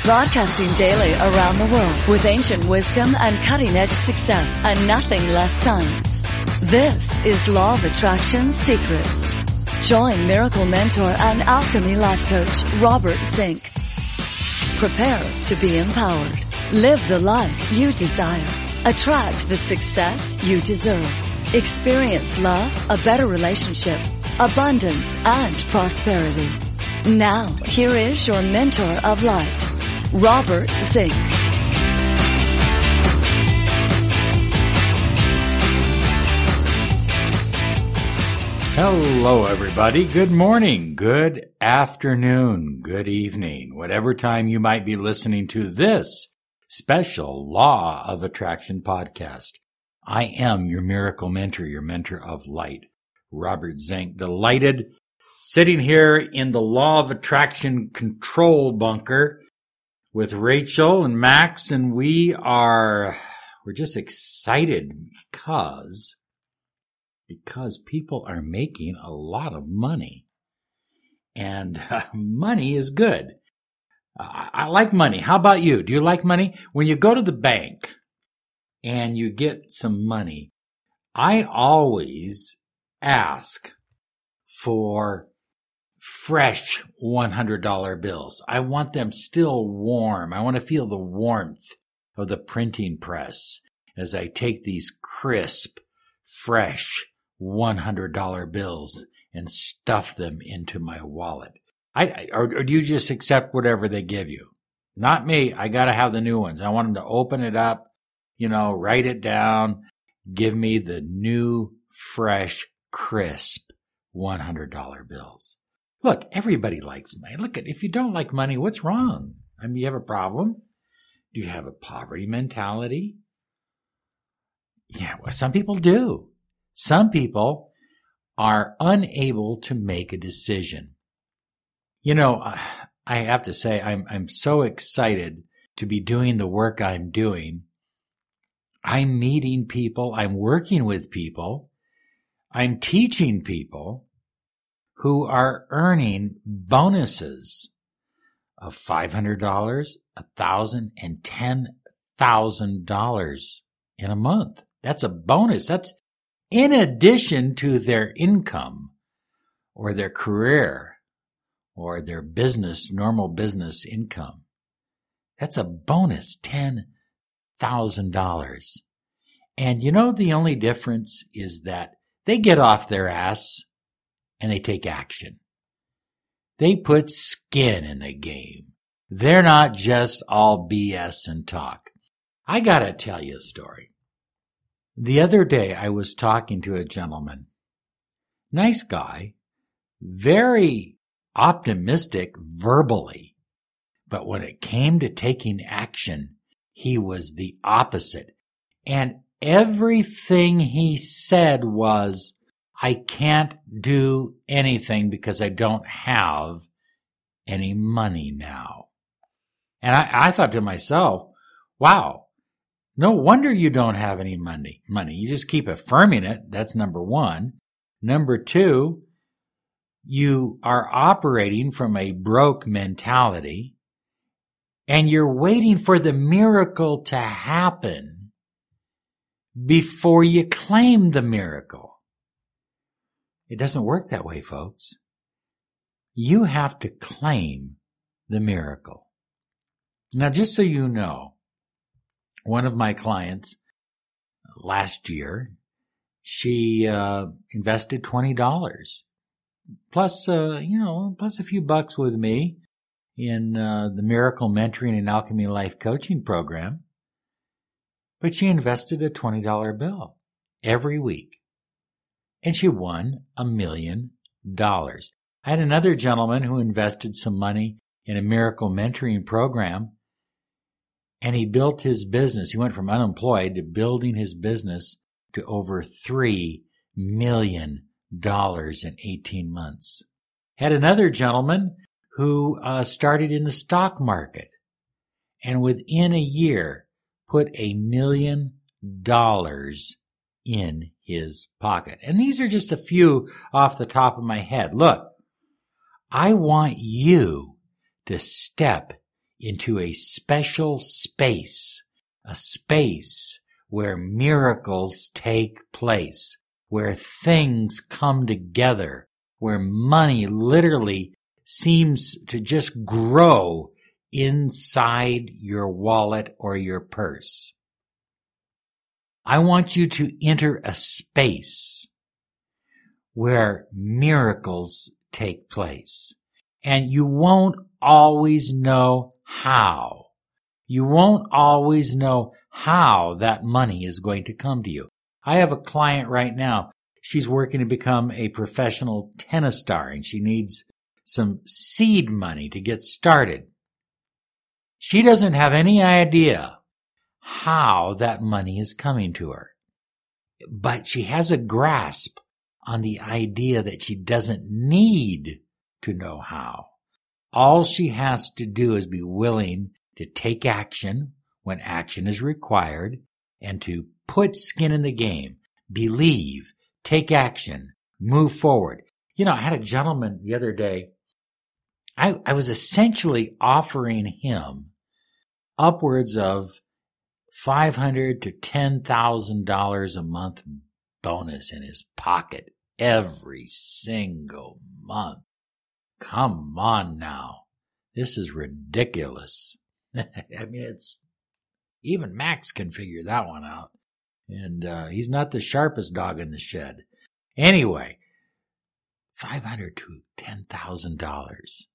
Broadcasting daily around the world with ancient wisdom and cutting-edge success and nothing less science. This is Law of Attraction Secrets. Join Miracle Mentor and Alchemy Life Coach Robert Zink. Prepare to be empowered. Live the life you desire. Attract the success you deserve. Experience love, a better relationship, abundance, and prosperity. Now, here is your mentor of light, Robert Zink. Hello, everybody. Good morning, good afternoon, good evening, whatever time you might be listening to this special Law of Attraction podcast. I am your miracle mentor, your mentor of light, Robert Zink. Delighted sitting here in the Law of Attraction control bunker with Rachel and Max, and we're just excited because people are making a lot of money, and money is good. I like money. How about you? Do you like money? When you go to the bank and you get some money, I always ask for fresh $100 bills. I want them still warm. I want to feel the warmth of the printing press as I take these crisp, fresh $100 bills and stuff them into my wallet. Or do you just accept whatever they give you? Not me. I got to have the new ones. I want them to open it up, write it down, give me the new, fresh, crisp $100 bills. Look, everybody likes money. Look, if you don't like money, what's wrong? I mean, you have a problem? Do you have a poverty mentality? Yeah, well, some people do. Some people are unable to make a decision. I have to say, I'm so excited to be doing the work I'm doing. I'm meeting people. I'm working with people. I'm teaching people who are earning bonuses of $500, $1,000, and $10,000 in a month. That's a bonus. That's in addition to their income or their career or their business, normal business income. That's a bonus, $10,000. And the only difference is that they get off their ass and they take action. They put skin in the game. They're not just all BS and talk. I gotta tell you a story. The other day I was talking to a gentleman. Nice guy. Very optimistic verbally. But when it came to taking action, he was the opposite. And everything he said was, I can't do anything because I don't have any money now. And I thought to myself, wow, no wonder you don't have any money. You just keep affirming it. That's number one. Number two, you are operating from a broke mentality and you're waiting for the miracle to happen before you claim the miracle. It doesn't work that way, folks. You have to claim the miracle. Now, just so you know, one of my clients last year, she invested $20 plus a few bucks with me in the Miracle Mentoring and Alchemy Life Coaching program. But she invested a $20 bill every week. And she won $1 million. I had another gentleman who invested some money in a miracle mentoring program, and he built his business. He went from unemployed to building his business to over $3 million in 18 months. Had another gentleman who started in the stock market, and within a year put $1 million in his pocket. And these are just a few off the top of my head. Look, I want you to step into a special space, a space where miracles take place, where things come together, where money literally seems to just grow inside your wallet or your purse. I want you to enter a space where miracles take place. And you won't always know how. You won't always know how that money is going to come to you. I have a client right now. She's working to become a professional tennis star, and she needs some seed money to get started. She doesn't have any idea how that money is coming to her. But she has a grasp on the idea that she doesn't need to know how. All she has to do is be willing to take action when action is required and to put skin in the game, believe, take action, move forward. You know, I had a gentleman the other day. I was essentially offering him upwards of $500 to $10,000 a month bonus in his pocket every single month. Come on now. This is ridiculous. I mean, even Max can figure that one out. And he's not the sharpest dog in the shed. Anyway, $500 to $10,000.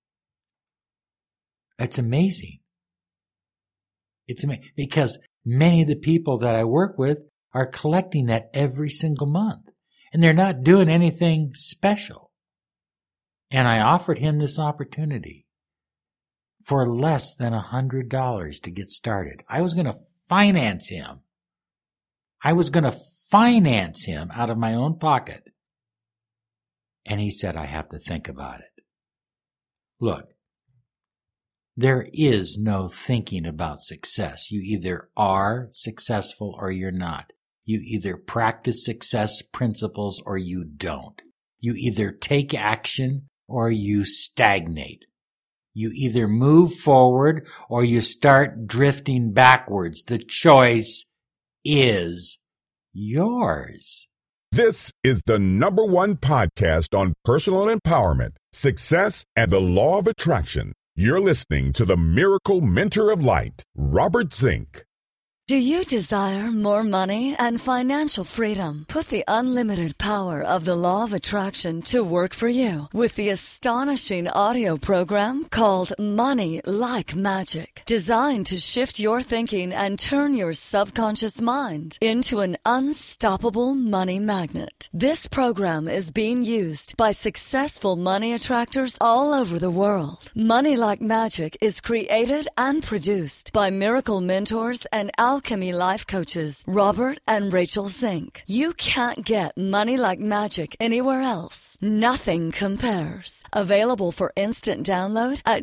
That's amazing. It's amazing because many of the people that I work with are collecting that every single month. And they're not doing anything special. And I offered him this opportunity for less than $100 to get started. I was going to finance him. I was going to finance him out of my own pocket. And he said, I have to think about it. Look, there is no thinking about success. You either are successful or you're not. You either practice success principles or you don't. You either take action or you stagnate. You either move forward or you start drifting backwards. The choice is yours. This is the #1 podcast on personal empowerment, success, and the law of attraction. You're listening to the Miracle Mentor of Light, Robert Zink. Do you desire more money and financial freedom? Put the unlimited power of the law of attraction to work for you with the astonishing audio program called Money Like Magic, designed to shift your thinking and turn your subconscious mind into an unstoppable money magnet. This program is being used by successful money attractors all over the world. Money Like Magic is created and produced by miracle mentors and Alchemy Life Coaches, Robert and Rachel Zink. You can't get Money Like Magic anywhere else. Nothing compares. Available for instant download at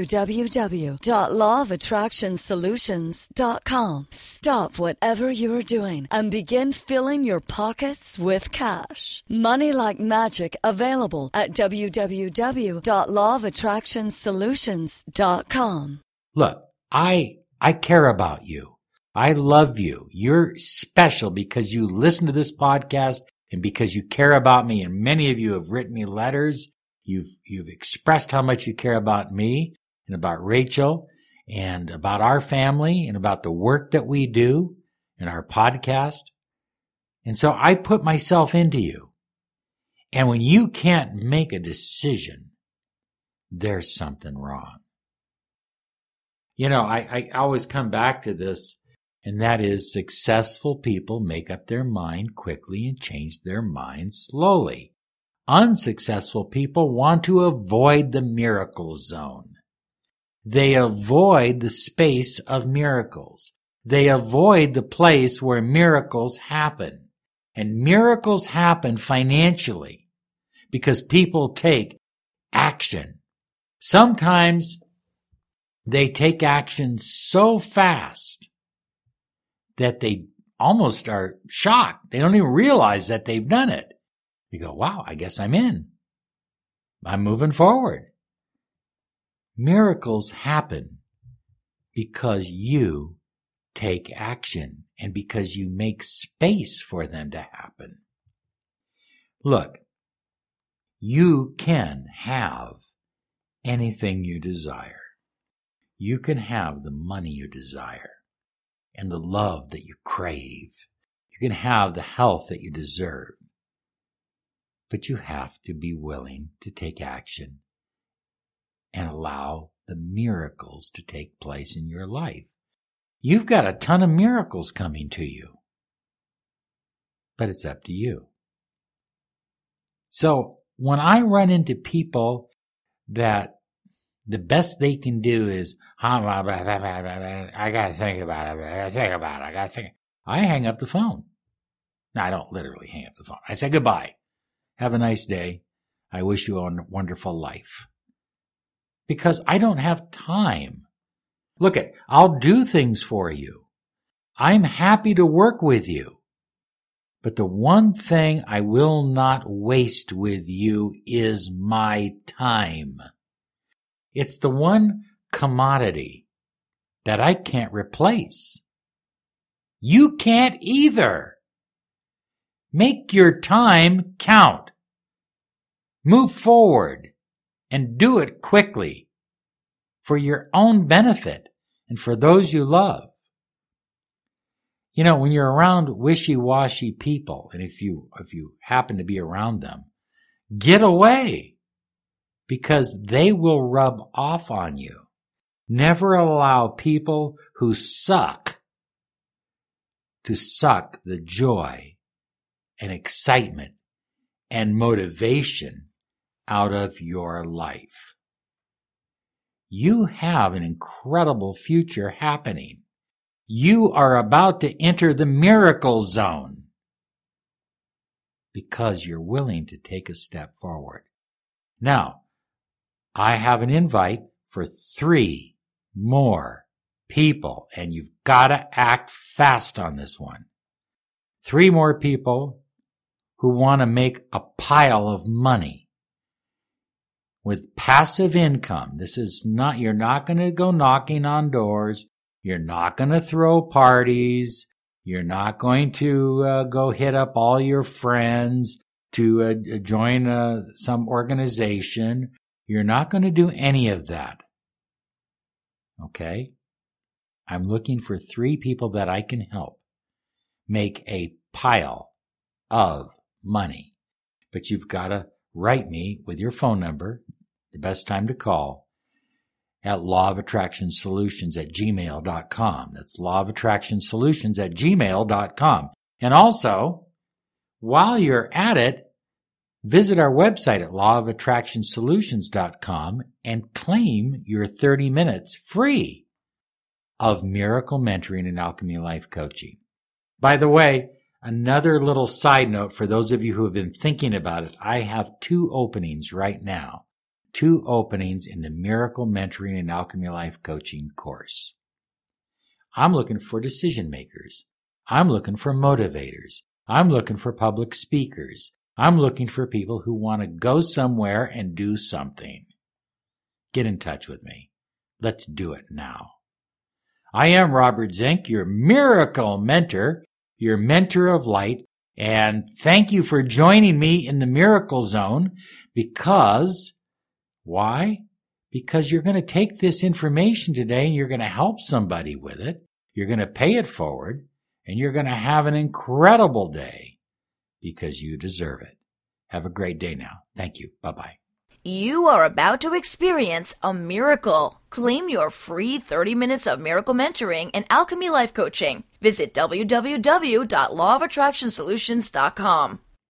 www.lawofattractionsolutions.com. Stop whatever you're doing and begin filling your pockets with cash. Money Like Magic available at www.lawofattractionsolutions.com. Look, I care about you. I love you. You're special because you listen to this podcast and because you care about me. And many of you have written me letters. You've expressed how much you care about me and about Rachel and about our family and about the work that we do in our podcast. And so I put myself into you. And when you can't make a decision, there's something wrong. You know, I always come back to this. And that is, successful people make up their mind quickly and change their mind slowly. Unsuccessful people want to avoid the miracle zone. They avoid the space of miracles. They avoid the place where miracles happen. And miracles happen financially because people take action. Sometimes they take action so fast that they almost are shocked. They don't even realize that they've done it. You go, wow, I guess I'm in. I'm moving forward. Miracles happen because you take action and because you make space for them to happen. Look, you can have anything you desire. You can have the money you desire and the love that you crave. You can have the health that you deserve. But you have to be willing to take action and allow the miracles to take place in your life. You've got a ton of miracles coming to you, but it's up to you. So when I run into people that the best they can do is, I got to think about it. I hang up the phone. Now, I don't literally hang up the phone. I say goodbye. Have a nice day. I wish you a wonderful life. Because I don't have time. Look, I'll do things for you. I'm happy to work with you. But the one thing I will not waste with you is my time. It's the one commodity that I can't replace. You can't either. Make your time count. Move forward and do it quickly for your own benefit and for those you love. You know, when you're around wishy-washy people, and if you happen to be around them, get away because they will rub off on you. Never allow people who suck to suck the joy and excitement and motivation out of your life. You have an incredible future happening. You are about to enter the miracle zone because you're willing to take a step forward. Now, I have an invite for 3 more people, and you've got to act fast on this one. 3 more people who want to make a pile of money with passive income. This is not, you're not going to go knocking on doors. You're not going to throw parties. You're not going to go hit up all your friends to join some organization. You're not going to do any of that. Okay? I'm looking for 3 people that I can help make a pile of money. But you've got to write me with your phone number, the best time to call, at lawofattractionsolutions@gmail.com. That's lawofattractionsolutions@gmail.com. And also, while you're at it, visit our website at lawofattractionsolutions.com and claim your 30 minutes free of miracle mentoring and alchemy life coaching. By the way, another little side note for those of you who have been thinking about it, I have 2 openings right now. 2 openings in the Miracle Mentoring and Alchemy Life Coaching course. I'm looking for decision makers. I'm looking for motivators. I'm looking for public speakers. I'm looking for people who want to go somewhere and do something. Get in touch with me. Let's do it now. I am Robert Zink, your miracle mentor, your mentor of light, and thank you for joining me in the Miracle Zone because, why? Because you're going to take this information today and you're going to help somebody with it. You're going to pay it forward and you're going to have an incredible day because you deserve it. Have a great day now. Thank you. Bye-bye. You are about to experience a miracle. Claim your free 30 minutes of miracle mentoring and alchemy life coaching. Visit www.lawofattractionsolutions.com.